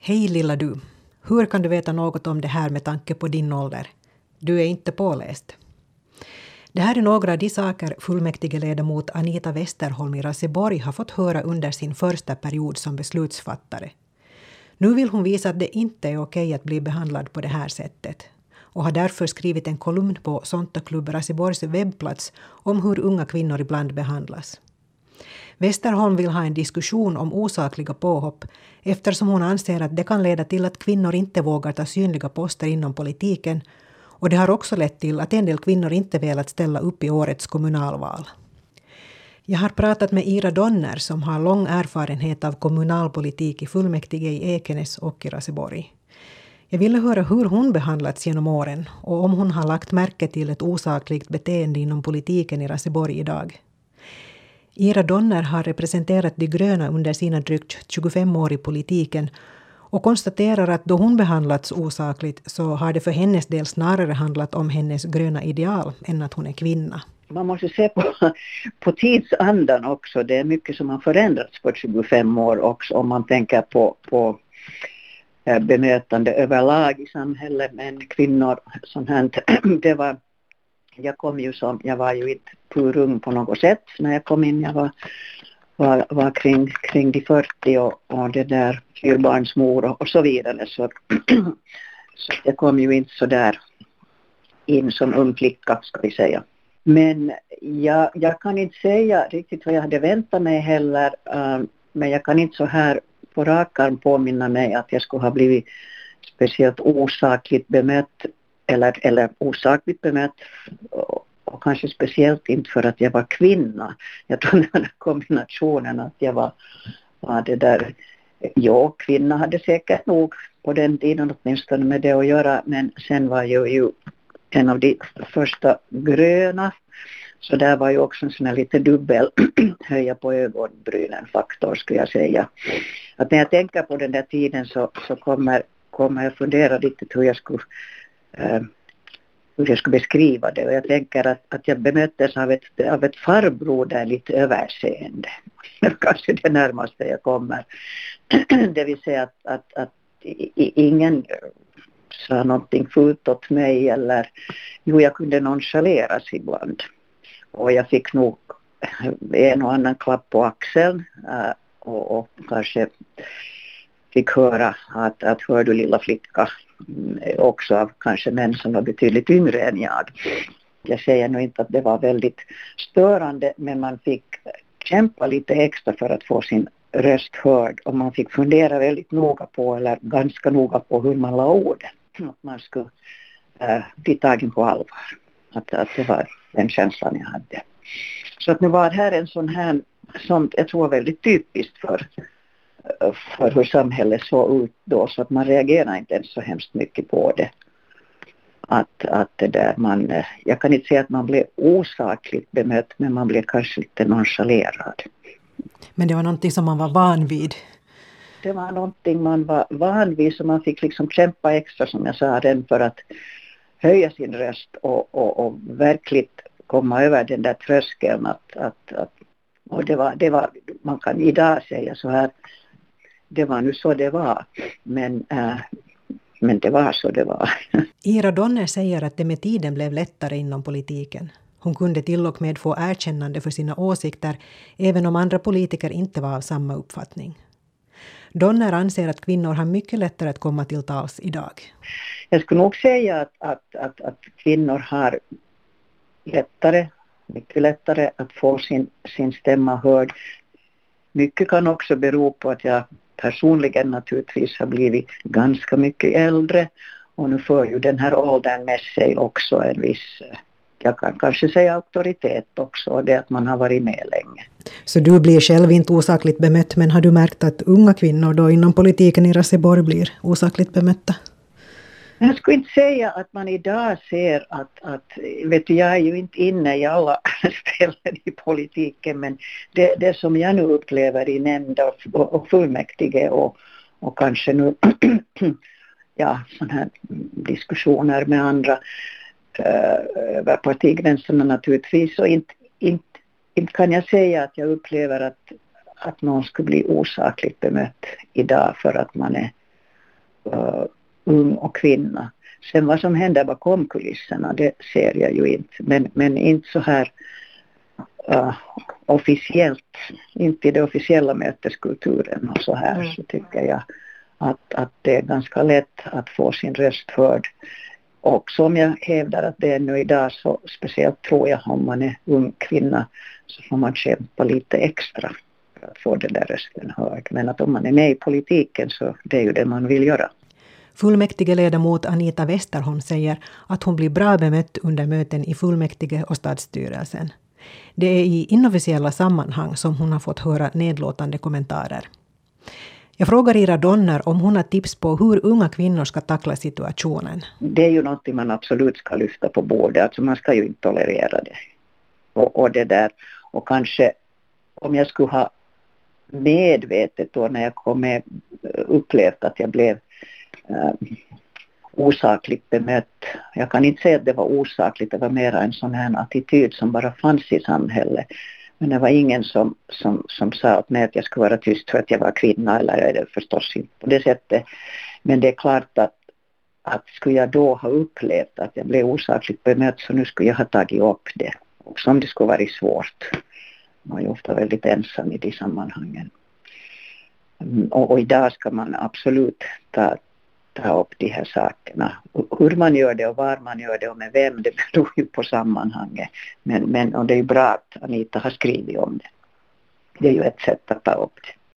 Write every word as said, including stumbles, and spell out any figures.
Hej lilla du. Hur kan du veta något om det här med tanke på din ålder? Du är inte påläst. Det här är några av de saker fullmäktigeledamot Anita Westerholm i Raseborg har fått höra under sin första period som beslutsfattare. Nu vill hon visa att det inte är okej att bli behandlad på det här sättet och har därför skrivit en kolumn på Sonta Klubb Raseborgs webbplats om hur unga kvinnor ibland behandlas. Westerholm vill ha en diskussion om osakliga påhopp eftersom hon anser att det kan leda till att kvinnor inte vågar ta synliga poster inom politiken, och det har också lett till att en del kvinnor inte velat ställa upp i årets kommunalval. Jag har pratat med Ira Donner som har lång erfarenhet av kommunalpolitik i fullmäktige i Ekenäs och i Raseborg. Jag ville höra hur hon behandlats genom åren och om hon har lagt märke till ett osakligt beteende inom politiken i Raseborg idag. Ira Donner har representerat de gröna under sina drygt tjugofem år i politiken och konstaterar att då hon behandlats osakligt så har det för hennes del snarare handlat om hennes gröna ideal än att hon är kvinna. Man måste se på, på tidsandan också. Det är mycket som har förändrats på tjugofem år också om man tänker på, på bemötande överlag i samhället. Men kvinnor, sånt här, det var, jag kom ju som, jag var ju inte purung på något sätt när jag kom in. Jag var, var, var kring, kring de fyrtio och, och det där fyrbarnsmor och, och så vidare. Så, så jag kom ju inte så där in som ung flicka, ska vi säga. Men jag, jag kan inte säga riktigt vad jag hade väntat mig heller. Uh, men jag kan inte så här på rak arm påminna mig att jag skulle ha blivit speciellt osakligt bemött. Eller, eller osakligt bemött. Och, och kanske speciellt inte för att jag var kvinna. Jag tror den här kombinationen att jag var, var det där. Ja, kvinna hade säkert nog på den tiden åtminstone med det att göra. Men sen var jag ju en av de första gröna. Så där var ju också en sån här lite dubbel höja på ögonbrynen faktor, skulle jag säga. Att när jag tänker på den där tiden så, så kommer, kommer jag fundera riktigt hur jag skulle, eh, hur jag skulle beskriva det. Och jag tänker att, att jag bemöttes av ett, av ett farbror där lite överseende. Kanske det närmaste jag kommer. Det vill säga att, att, att ingen sa någonting fult åt mig eller jo, jag kunde nonchaleras ibland. Och jag fick nog en och annan klapp på axeln äh, och, och kanske fick höra att, att hör du lilla flicka, också av kanske män som var betydligt yngre än jag. Jag säger nog inte att det var väldigt störande, men man fick kämpa lite extra för att få sin röst hörd och man fick fundera väldigt noga på, eller ganska noga på hur man la orden. Att man skulle äh, bli tagen på allvar. Att, att det var den känslan jag hade. Så att nu var det här en sån här, som jag tror var väldigt typiskt för, för hur samhället såg ut då. Så att man reagerar inte ens så hemskt mycket på det. Att, att det där man, jag kan inte säga att man blev osakligt bemött, men man blev kanske lite nonchalerad. Men det var någonting som man var van vid? Det var någonting man var van vid, så man fick liksom kämpa extra, som jag sa, den för att höja sin röst och, och, och verkligen komma över den där tröskeln. Att, att, att, och det var, det var, man kan idag säga så här, det var nu så det var, men, äh, men det var så det var. Ira Donner säger att det med tiden blev lättare inom politiken. Hon kunde till och med få erkännande för sina åsikter, även om andra politiker inte var av samma uppfattning. Donner anser att kvinnor har mycket lättare att komma till tals idag. Jag skulle nog säga att, att, att, att kvinnor har lättare, mycket lättare att få sin, sin stämma hörd. Mycket kan också bero på att jag personligen naturligtvis har blivit ganska mycket äldre. Och nu får ju den här åldern med sig också en viss, jag kan kanske säga auktoritet också. Och det att man har varit med länge. Så du blir själv inte osakligt bemött, men har du märkt att unga kvinnor då inom politiken i Raseborg blir osakligt bemötta? Jag skulle inte säga att man idag ser att, att vet du, jag är ju inte inne i alla ställen i politiken, men det, det som jag nu upplever i nämnd och, och fullmäktige och, och kanske nu ja, sådana här diskussioner med andra äh, över partigränserna naturligtvis, så inte, inte, inte kan jag säga att jag upplever att, att någon skulle bli osakligt bemött idag för att man är uh, ung och kvinna. Sen vad som händer bakom kulisserna, det ser jag ju inte. Men, men inte så här uh, officiellt, inte i det officiella möteskulturen och så här, mm. så tycker jag att, att det är ganska lätt att få sin röst hörd. Och som jag hävdar att det är nu idag, så speciellt tror jag om man är ung kvinna, så får man kämpa lite extra för att få den där rösten hörd. Men att om man är med i politiken, så det är ju det man vill göra. Fullmäktigeledamot Anita Westerholm säger att hon blir bra bemött under möten i fullmäktige och stadsstyrelsen. Det är i inofficiella sammanhang som hon har fått höra nedlåtande kommentarer. Jag frågar Ira Donner om hon har tips på hur unga kvinnor ska tackla situationen. Det är ju något man absolut ska lyfta på bordet. Alltså man ska ju inte tolerera det. Och, och det där. Och kanske om jag skulle ha medvetet då när jag kom med upplevt att jag blev uh, osakligt bemött. Jag kan inte säga att det var osakligt. Det var mer en sån här attityd som bara fanns i samhället. Men det var ingen som, som, som sa åt mig att jag skulle vara tyst för att jag var kvinna, eller är det förstås inte på det sättet. Men det är klart att, att skulle jag då ha upplevt att jag blev osakligt bemött, så nu skulle jag ha tagit upp det. Och som det skulle varit svårt. Man är ju ofta väldigt ensam i de sammanhangen. Och, och idag ska man absolut ta, ta upp de här sakerna. Hur man gör det och var man gör det och med vem, det beror ju på sammanhanget. Men, men och det är ju bra att Anita har skrivit om det. Det är ju ett sätt att ta upp det.